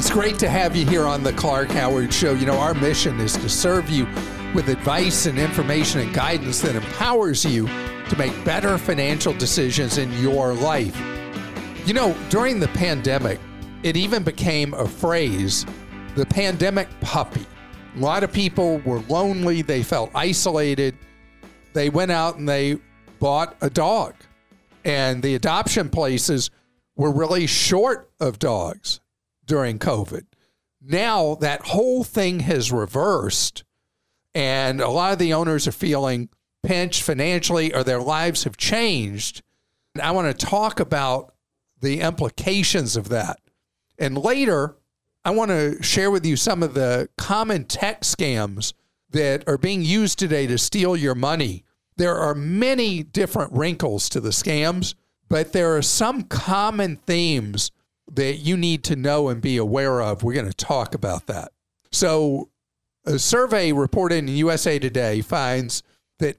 It's great to have you here on the Clark Howard Show. You know, our mission is to serve you with advice and information and guidance that empowers you to make better financial decisions in your life. You know, during the pandemic, it even became a phrase, the pandemic puppy. A lot of people were lonely. They felt isolated. They went out and they bought a dog. And the adoption places were really short of dogs during COVID. Now that whole thing has reversed, and a lot of the owners are feeling pinched financially or their lives have changed. And I want to talk about the implications of that. And later, I want to share with you some of the common tech scams that are being used today to steal your money. There are many different wrinkles to the scams, but there are some common themes that you need to know and be aware of. We're going to talk about that. So a survey reported in USA Today finds that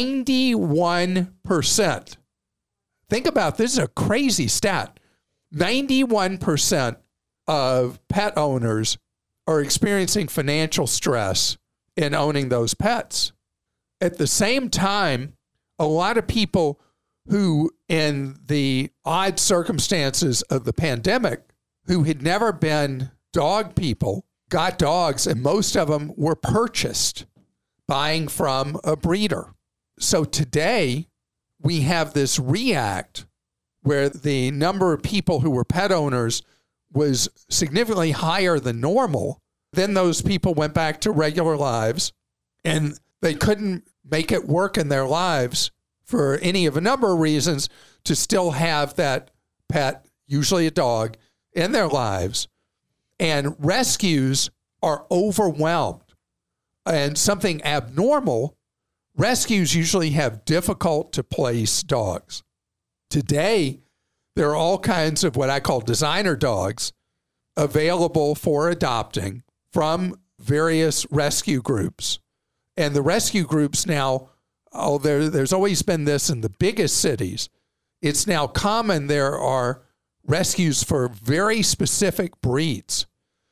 91%, think about this, is a crazy stat, 91% of pet owners are experiencing financial stress in owning those pets. At the same time, a lot of people who, in the odd circumstances of the pandemic, who had never been dog people, got dogs, and most of them were purchased, buying from a breeder. So today, we have this react where the number of people who were pet owners was significantly higher than normal. Then those people went back to regular lives, and they couldn't make it work in their lives for any of a number of reasons to still have that pet, usually a dog, in their lives. And rescues are overwhelmed. And something abnormal, rescues usually have difficult to place dogs. Today, there are all kinds of what I call designer dogs available for adopting from various rescue groups. And the rescue groups now, there's always been this in the biggest cities. It's now common there are rescues for very specific breeds.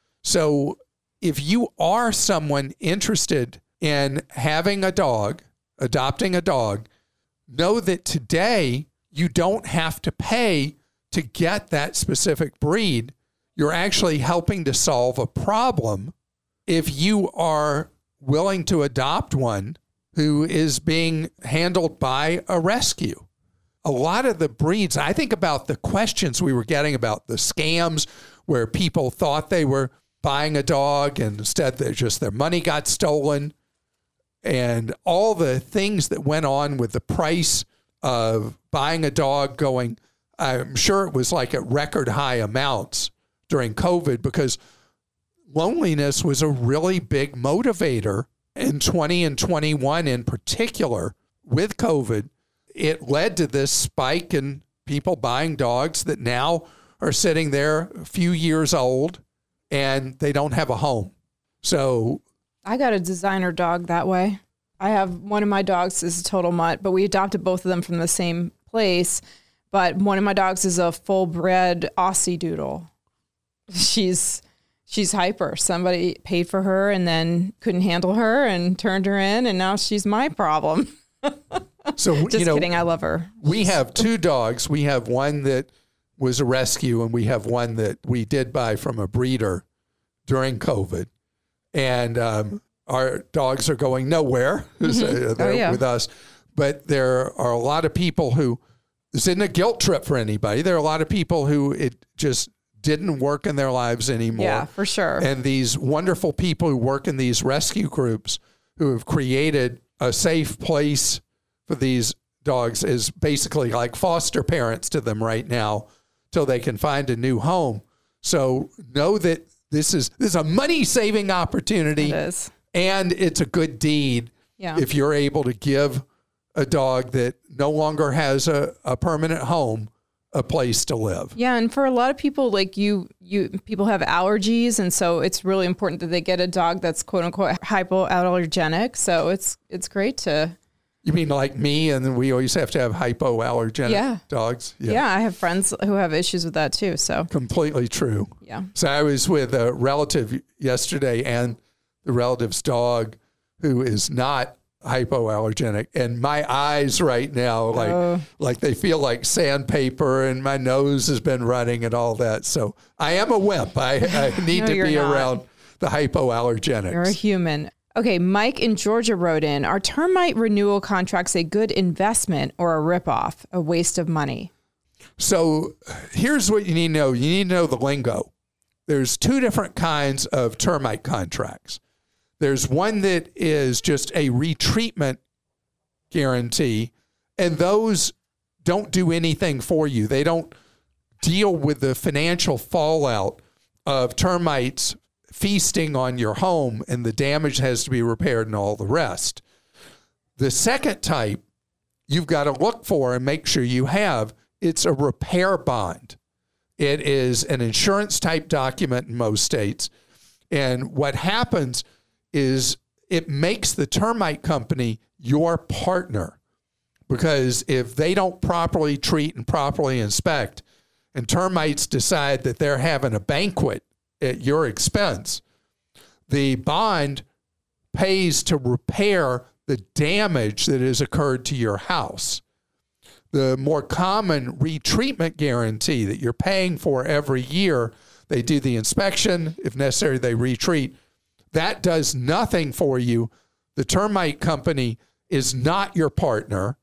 So if you are someone interested in having a dog, adopting a dog, know that today you don't have to pay to get that specific breed. You're actually helping to solve a problem if you are willing to adopt one who is being handled by a rescue. A lot of the breeds, I think about the questions we were getting about the scams where people thought they were buying a dog and instead their money got stolen, and all the things that went on with the price of buying a dog going, I'm sure it was like at record high amounts during COVID because loneliness was a really big motivator in 20 and 21 in particular with COVID. It led to this spike in people buying dogs that now are sitting there a few years old and they don't have a home. So I got a designer dog that way. I have one of my dogs is a total mutt, but we adopted both of them from the same place. But one of my dogs is a full bred Aussie Doodle. She's hyper. Somebody paid for her and then couldn't handle her and turned her in, and now she's my problem. So, just kidding. I love her. We have two dogs. We have one that was a rescue, and we have one that we did buy from a breeder during COVID. And our dogs are going nowhere. They're with us. But there are a lot of people who, this isn't a guilt trip for anybody. There are a lot of people who it just didn't work in their lives anymore. Yeah, for sure. And these wonderful people who work in these rescue groups who have created a safe place for these dogs is basically like foster parents to them right now till they can find a new home. So know that this is a money-saving opportunity. It is. And it's a good deed if you're able to give a dog that no longer has a permanent home a place to live. Yeah, and for a lot of people, like people have allergies, and so it's really important that they get a dog that's quote unquote hypoallergenic. So it's great to You mean like me, and then we always have to have hypoallergenic dogs? Yeah, I have friends who have issues with that too. So completely true. Yeah. So I was with a relative yesterday and the relative's dog who is not hypoallergenic, and my eyes right now, like they feel like sandpaper, and my nose has been running and all that. So I am a wimp. I need No, to you're be not. around the hypoallergenics. You're a human. Okay, Mike in Georgia wrote in, are termite renewal contracts a good investment or a ripoff, a waste of money? So here's what you need to know. You need to know the lingo. There's two different kinds of termite contracts. There's one that is just a retreatment guarantee, and those don't do anything for you. They don't deal with the financial fallout of termites feasting on your home, and the damage has to be repaired and all the rest. The second type you've got to look for and make sure you have, it's a repair bond. It is an insurance type document in most states. And what happens is it makes the termite company your partner, because if they don't properly treat and properly inspect, and termites decide that they're having a banquet at your expense, the bond pays to repair the damage that has occurred to your house. The more common retreatment guarantee that you're paying for every year, they do the inspection, if necessary, they retreat. That does nothing for you. The termite company is not your partner,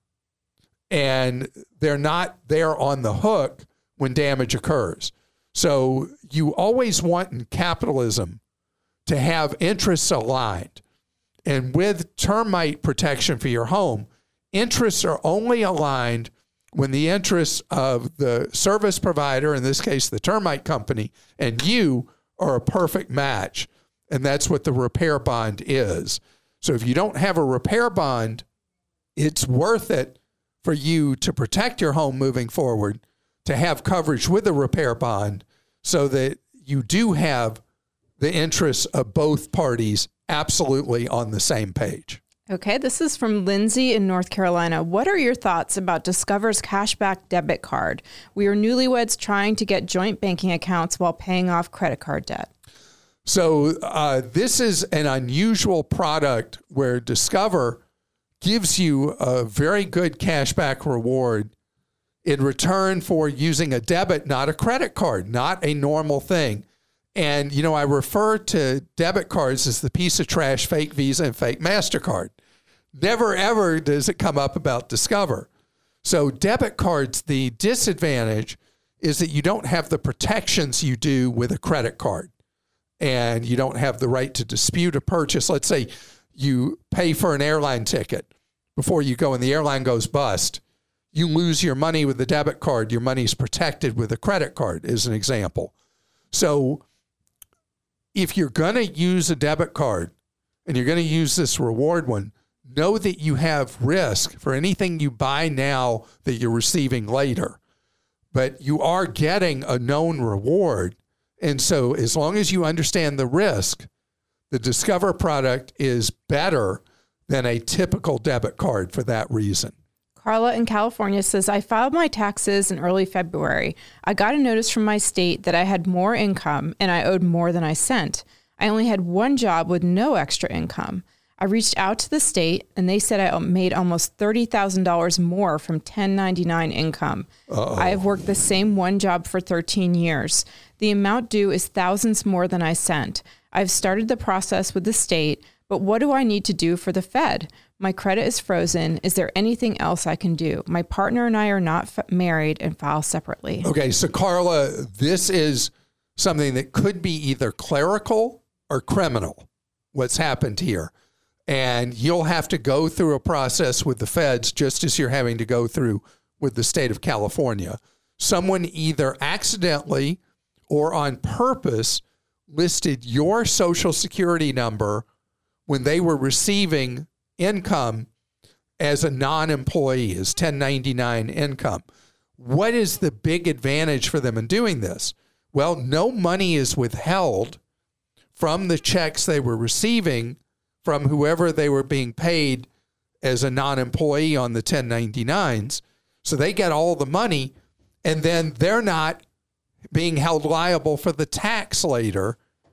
and they're not there on the hook when damage occurs. So you always want in capitalism to have interests aligned. And with termite protection for your home, interests are only aligned when the interests of the service provider, in this case the termite company, and you are a perfect match. And that's what the repair bond is. So if you don't have a repair bond, it's worth it for you to protect your home moving forward, to have coverage with a repair bond so that you do have the interests of both parties absolutely on the same page. Okay, this is from Lindsay in North Carolina. What are your thoughts about Discover's cashback debit card? We are newlyweds trying to get joint banking accounts while paying off credit card debt. So this is an unusual product where Discover gives you a very good cashback reward in return for using a debit, not a credit card, not a normal thing. And, you know, I refer to debit cards as the piece of trash, fake Visa and fake MasterCard. Never, ever does it come up about Discover. So debit cards, the disadvantage is that you don't have the protections you do with a credit card. And you don't have the right to dispute a purchase. Let's say you pay for an airline ticket before you go and the airline goes bust. You lose your money with the debit card. Your money's protected with a credit card, as an example. So if you're going to use a debit card and you're going to use this reward one, know that you have risk for anything you buy now that you're receiving later. But you are getting a known reward. And so as long as you understand the risk, the Discover product is better than a typical debit card for that reason. Carla in California says, I filed my taxes in early February. I got a notice from my state that I had more income and I owed more than I sent. I only had one job with no extra income. I reached out to the state and they said I made almost $30,000 more from 1099 income. I have worked the same one job for 13 years. The amount due is thousands more than I sent. I've started the process with the state, but what do I need to do for the Fed? My credit is frozen. Is there anything else I can do? My partner and I are not married and file separately. Okay, so Carla, this is something that could be either clerical or criminal, what's happened here. And you'll have to go through a process with the feds just as you're having to go through with the state of California. Someone either accidentally or on purpose listed your Social Security number when they were receiving income as a non-employee, as 1099 income. What is the big advantage for them in doing this? Well, no money is withheld from the checks they were receiving from whoever they were being paid as a non-employee on the 1099s. So they get all the money, and then they're not being held liable for the tax later.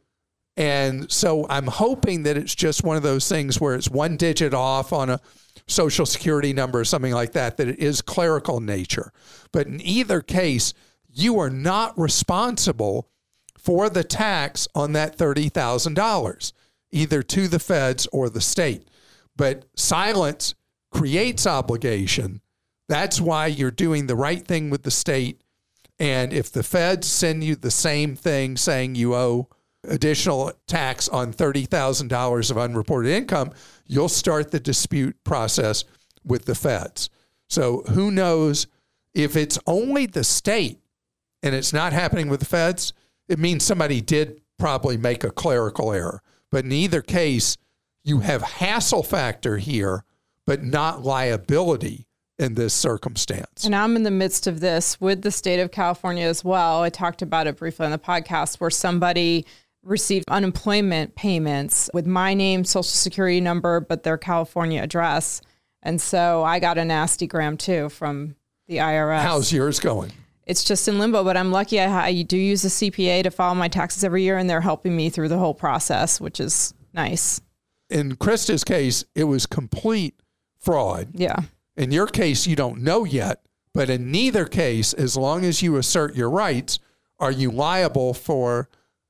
And so I'm hoping that it's just one of those things where it's one digit off on a Social Security number or something like that, that it is clerical in nature. But in either case, you are not responsible for the tax on that $30,000, either to the feds or the state. But silence creates obligation. That's why you're doing the right thing with the state. And if the feds send you the same thing saying you owe additional tax on $30,000 of unreported income, you'll start the dispute process with the feds. So who knows if it's only the state and it's not happening with the feds, it means somebody did probably make a clerical error. But in either case, you have hassle factor here, but not liability in this circumstance. And I'm in the midst of this with the state of California as well. I talked about it briefly on the podcast where somebody received unemployment payments with my name, Social Security number, but their California address. And so I got a nasty gram too from the IRS. How's yours going? It's just in limbo, but I'm lucky I do use a CPA to file my taxes every year, and they're helping me through the whole process, which is nice. In Krista's case, it was complete fraud. Yeah. In your case, you don't know yet, but in neither case, as long as you assert your rights, are you liable for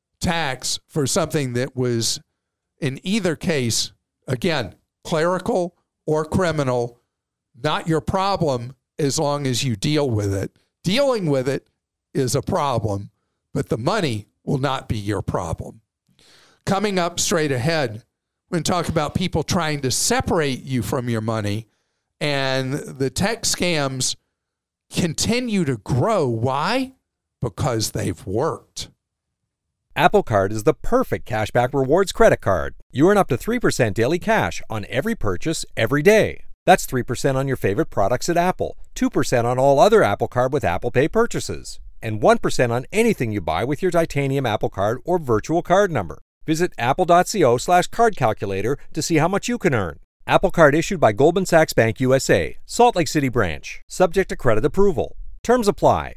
tax for something that was, in either case, again, clerical or criminal, not your problem as long as you deal with it. Dealing with it is a problem, but the money will not be your problem. Coming up straight ahead, we're going to talk about people trying to separate you from your money, and the tech scams continue to grow. Why? Because they've worked. Apple Card is the perfect cashback rewards credit card. You earn up to 3% daily cash on every purchase every day. That's 3% on your favorite products at Apple, 2% on all other Apple Card with Apple Pay purchases, and 1% on anything you buy with your titanium Apple Card or virtual card number. Visit apple.co/card calculator to see how much you can earn. Apple Card issued by Goldman Sachs Bank USA, Salt Lake City branch, subject to credit approval. Terms apply.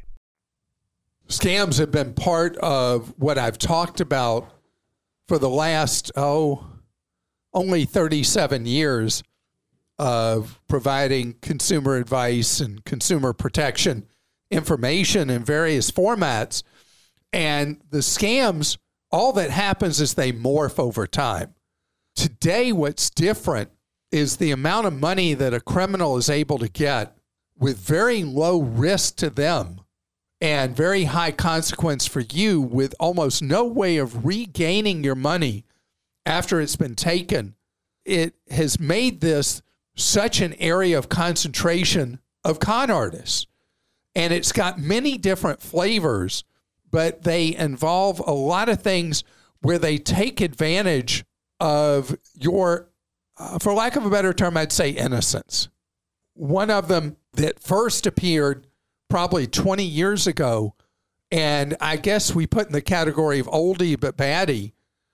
Scams have been part of what I've talked about for the last, only 37 years of providing consumer advice and consumer protection information in various formats. And the scams, all that happens is they morph over time. Today, what's different is the amount of money that a criminal is able to get with very low risk to them and very high consequence for you, with almost no way of regaining your money after it's been taken. It has made this such an area of concentration of con artists. And it's got many different flavors, but they involve a lot of things where they take advantage of your, for lack of a better term, I'd say innocence. One of them that first appeared probably 20 years ago, and I guess we put in the category of oldie but baddie,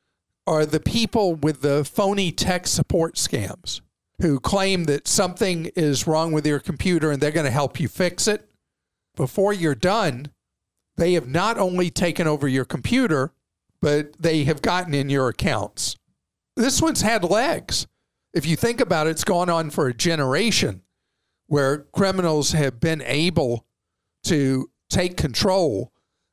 are the people with the phony tech support scams who claim that something is wrong with your computer and they're going to help you fix it. Before you're done, they have not only taken over your computer, but they have gotten in your accounts. This one's had legs. If you think about it, it's gone on for a generation where criminals have been able to take control.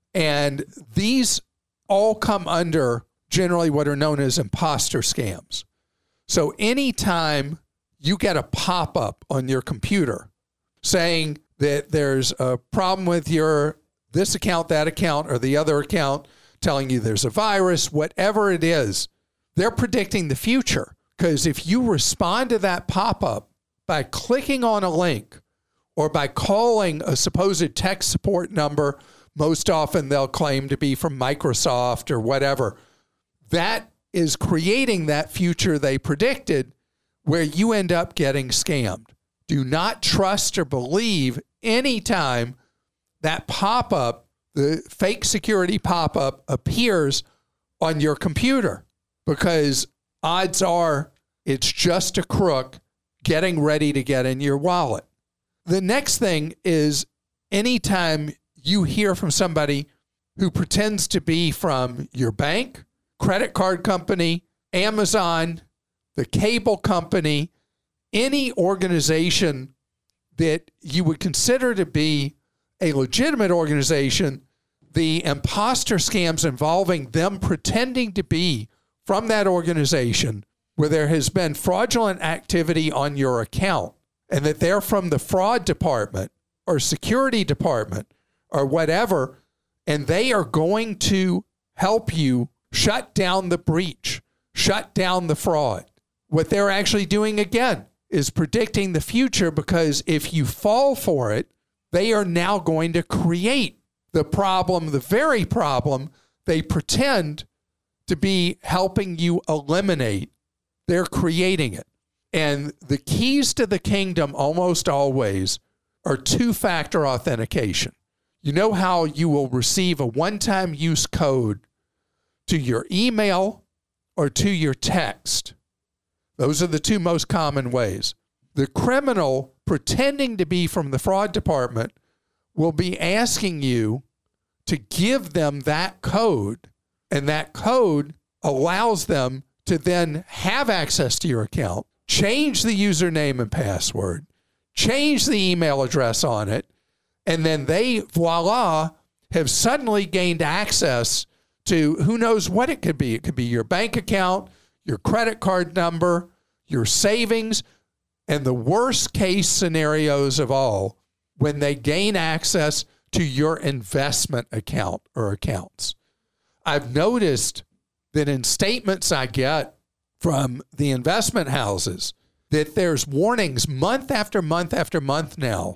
And these all come under generally what are known as imposter scams. So anytime you get a pop-up on your computer saying that there's a problem with your this account, that account, or the other account, telling you there's a virus, whatever it is, they're predicting the future. Because if you respond to that pop-up by clicking on a link or by calling a supposed tech support number, most often they'll claim to be from Microsoft or whatever, that is creating that future they predicted where you end up getting scammed. Do not trust or believe anytime that pop-up, the fake security pop-up, appears on your computer, because odds are it's just a crook getting ready to get in your wallet. The next thing is anytime you hear from somebody who pretends to be from your bank, credit card company, Amazon, the cable company, any organization that you would consider to be a legitimate organization, the imposter scams involving them pretending to be from that organization where there has been fraudulent activity on your account and that they're from the fraud department or security department or whatever, and they are going to help you shut down the breach, shut down the fraud. What they're actually doing, again, is predicting the future, because if you fall for it, they are now going to create the problem, the very problem they pretend to be helping you eliminate. They're creating it. And the keys to the kingdom almost always are two-factor authentication. You know how you will receive a one-time use code to your email or to your text. Those are the two most common ways. The criminal pretending to be from the fraud department will be asking you to give them that code, and that code allows them to then have access to your account, change the username and password, change the email address on it, and then they, voila, have suddenly gained access to who knows what it could be. It could be your bank account, your credit card number, your savings, and the worst case scenarios of all, when they gain access to your investment account or accounts. I've noticed that in statements I get from the investment houses that there's warnings month after month after month now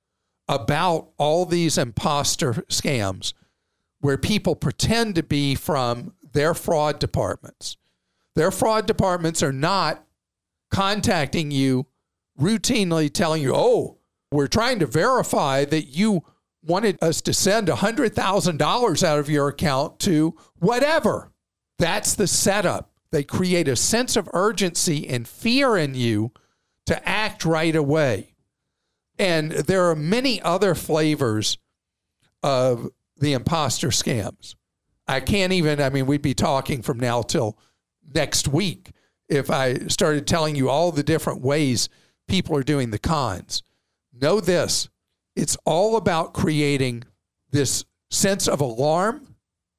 about all these imposter scams where people pretend to be from their fraud departments. Their fraud departments are not contacting you routinely telling you, oh, we're trying to verify that you wanted us to send $100,000 out of your account to whatever. That's the setup. They create a sense of urgency and fear in you to act right away. And there are many other flavors of the imposter scams. We'd be talking from now till next week if I started telling you all the different ways people are doing the cons. Know this, it's all about creating this sense of alarm,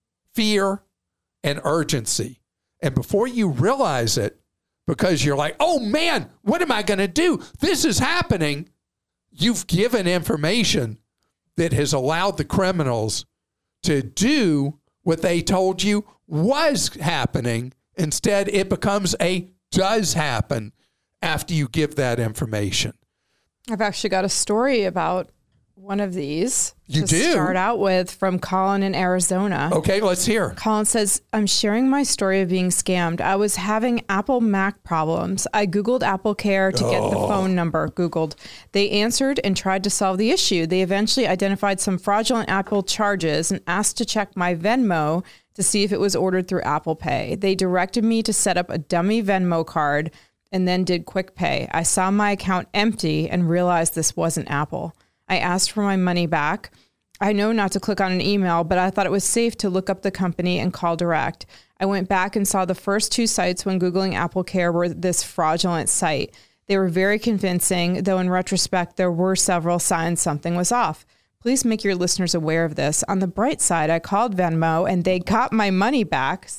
fear, and urgency. And before you realize it, because you're like, oh man, what am I going to do? This is happening. You've given information that has allowed the criminals to do what they told you was happening. Instead, it becomes a does happen after you give that information. I've actually got a story about one of these. You do? Start out with from Colin in Arizona. Okay, let's hear. Colin says, I'm sharing my story of being scammed. I was having Apple Mac problems. I Googled Apple Care to get the phone number. Googled. They answered and tried to solve the issue. They eventually identified some fraudulent Apple charges and asked to check my Venmo to see if it was ordered through Apple Pay. They directed me to set up a dummy Venmo card and then did Quick Pay. I saw my account empty and realized this wasn't Apple. I asked for my money back. I know not to click on an email, but I thought it was safe to look up the company and call direct. I went back and saw the first two sites when Googling Apple Care were this fraudulent site. They were very convincing, though in retrospect, there were several signs something was off. Please make your listeners aware of this. On the bright side, I called Venmo and they got my money back,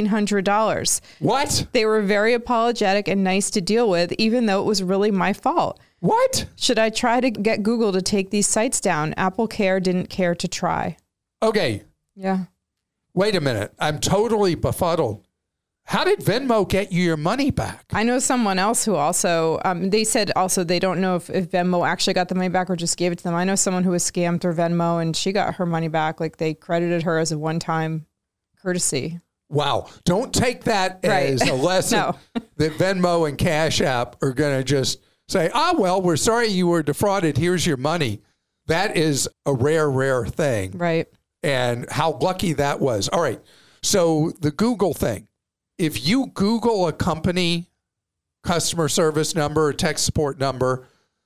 $1,600. What? They were very apologetic and nice to deal with, even though it was really my fault. What? Should I try to get Google to take these sites down? Apple Care didn't care to try. Okay. Yeah. Wait a minute. I'm totally befuddled. How did Venmo get you your money back? I know someone else who also, they said also they don't know if Venmo actually got the money back or just gave it to them. I know someone who was scammed through Venmo and she got her money back. Like they credited her as a one-time courtesy. Wow. Don't take that as a lesson No. that Venmo and Cash App are going to just say, well, we're sorry you were defrauded. Here's your money. That is a rare thing. Right. And how lucky that was. All right. So the Google thing. If you Google a company customer service number or tech support number,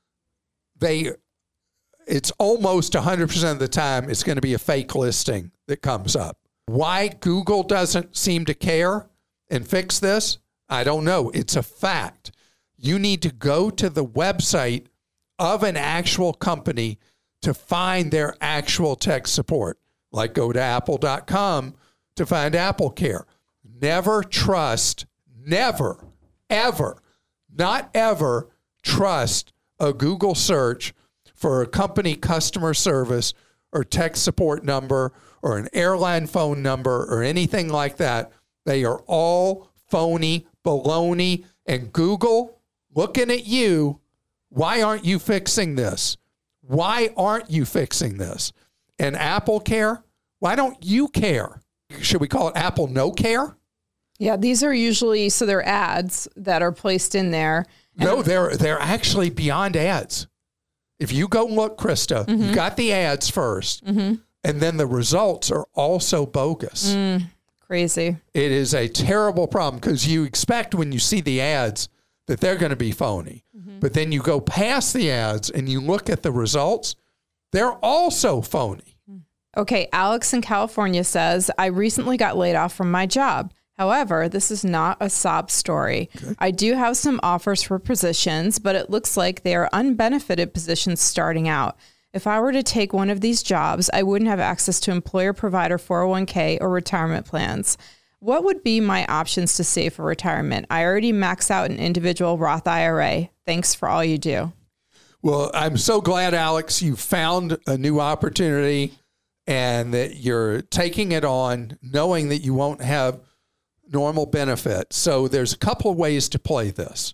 it's almost 100% of the time it's going to be a fake listing that comes up. Why Google doesn't seem to care and fix this, I don't know. It's a fact. You need to go to the website of an actual company to find their actual tech support. Like go to apple.com to find AppleCare. Never trust, never, ever, not ever trust a Google search for a company customer service or tech support number or an airline phone number or anything like that. They are all phony, baloney, and Google looking at you. Why aren't you fixing this? Why aren't you fixing this? And AppleCare, why don't you care? Should we call it Apple No Care? Yeah, these are usually, so they're ads that are placed in there. No, they're actually beyond ads. If you go look, Krista, you got the ads first, and then the results are also bogus. Crazy. It is a terrible problem because you expect when you see the ads that they're going to be phony. But then you go past the ads and you look at the results, they're also phony. Okay, Alex in California says, I recently got laid off from my job. However, this is not a sob story. Okay. I do have some offers for positions, but it looks like they are unbenefited positions starting out. If I were to take one of these jobs, I wouldn't have access to employer-provider 401k or retirement plans. What would be my options to save for retirement? I already maxed out an individual Roth IRA. Thanks for all you do. Well, I'm so glad, Alex, you found a new opportunity and that you're taking it on knowing that you won't have normal benefits. So there's a couple of ways to play this.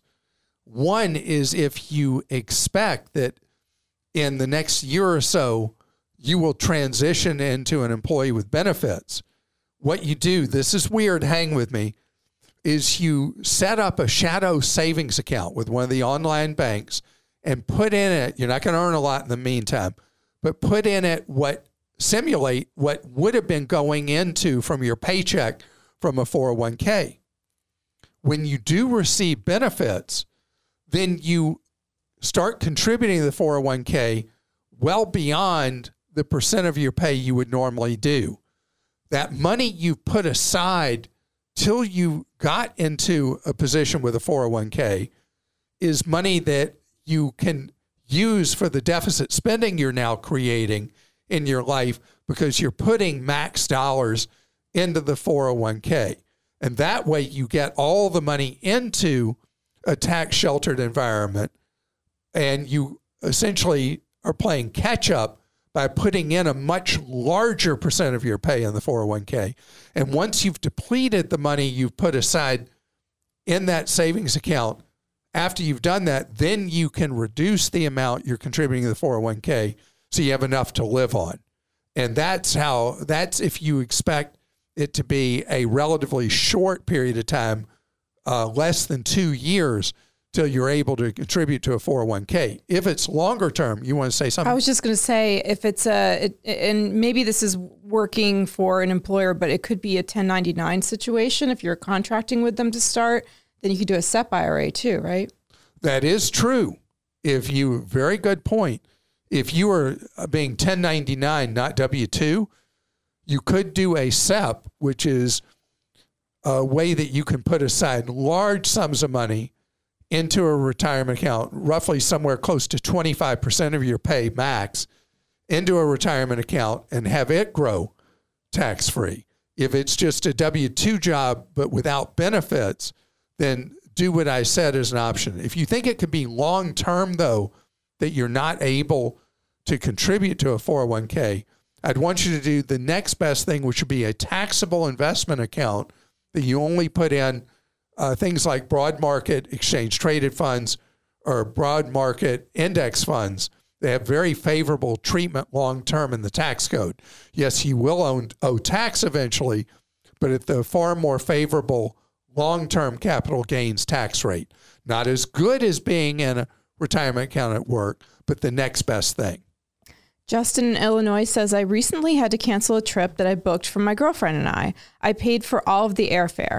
One is if you expect that in the next year or so, you will transition into an employee with benefits. What you do, this is weird, hang with me, is you set up a shadow savings account with one of the online banks and put in it, you're not going to earn a lot in the meantime, but put in it simulate what would have been going into from your paycheck from a 401k. When you do receive benefits, then you start contributing to the 401k well beyond the percent of your pay you would normally do. That money you put aside till you got into a position with a 401k is money that you can use for the deficit spending you're now creating in your life because you're putting max dollars into the 401k. And that way you get all the money into a tax-sheltered environment, and you essentially are playing catch-up by putting in a much larger percent of your pay in the 401k. And once you've depleted the money you've put aside in that savings account, after you've done that, then you can reduce the amount you're contributing to the 401k so you have enough to live on. And that's if you expect it to be a relatively short period of time, less than 2 years, till you're able to contribute to a 401k. If it's longer term, you want to say something? I was just going to say, if it's and maybe this is working for an employer, but it could be a 1099 situation. If you're contracting with them to start, then you could do a SEP IRA too, right? That is true. Very good point. If you are being 1099, not W-2, you could do a SEP, which is a way that you can put aside large sums of money into a retirement account, roughly somewhere close to 25% of your pay max, into a retirement account and have it grow tax-free. If it's just a W-2 job but without benefits, then do what I said as an option. If you think it could be long-term, though, that you're not able to contribute to a 401k, I'd want you to do the next best thing, which would be a taxable investment account that you only put in things like broad market exchange traded funds or broad market index funds. They have very favorable treatment long-term in the tax code. Yes, you will owe tax eventually, but at the far more favorable long-term capital gains tax rate. Not as good as being in a retirement account at work, but the next best thing. Justin in Illinois says, I recently had to cancel a trip that I booked for my girlfriend and I. I paid for all of the airfare.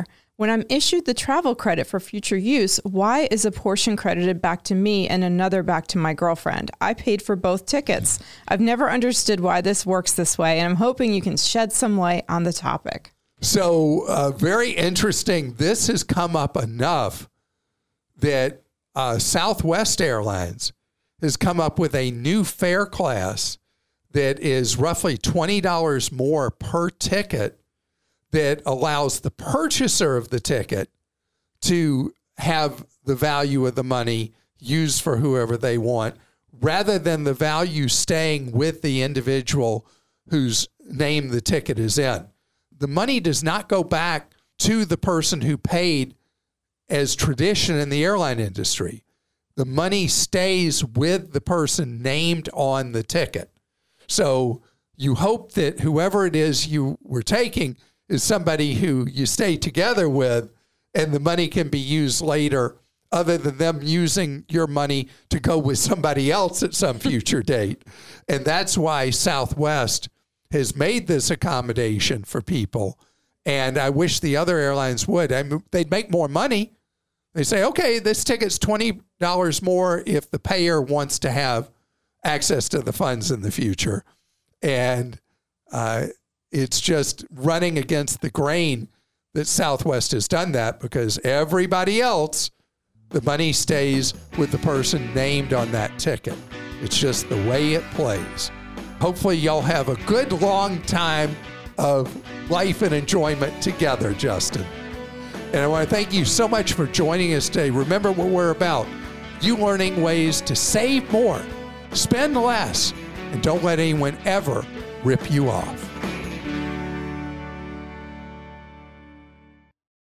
When I'm issued the travel credit for future use, why is a portion credited back to me and another back to my girlfriend? I paid for both tickets. I've never understood why this works this way, and I'm hoping you can shed some light on the topic. So very interesting. This has come up enough that Southwest Airlines has come up with a new fare class that is roughly $20 more per ticket that allows the purchaser of the ticket to have the value of the money used for whoever they want, rather than the value staying with the individual whose name the ticket is in. The money does not go back to the person who paid as tradition in the airline industry. The money stays with the person named on the ticket. So you hope that whoever it is you were taking is somebody who you stay together with, and the money can be used later, other than them using your money to go with somebody else at some future date. And that's why Southwest has made this accommodation for people. And I wish the other airlines would. I mean, they'd make more money. They say, okay, this ticket's $20 more if the payer wants to have access to the funds in the future. And it's just running against the grain that Southwest has done that, because everybody else, the money stays with the person named on that ticket. It's just the way it plays. Hopefully y'all have a good long time of life and enjoyment together, Justin. And I want to thank you so much for joining us today. Remember what we're about. You learning ways to save more, spend less, and don't let anyone ever rip you off.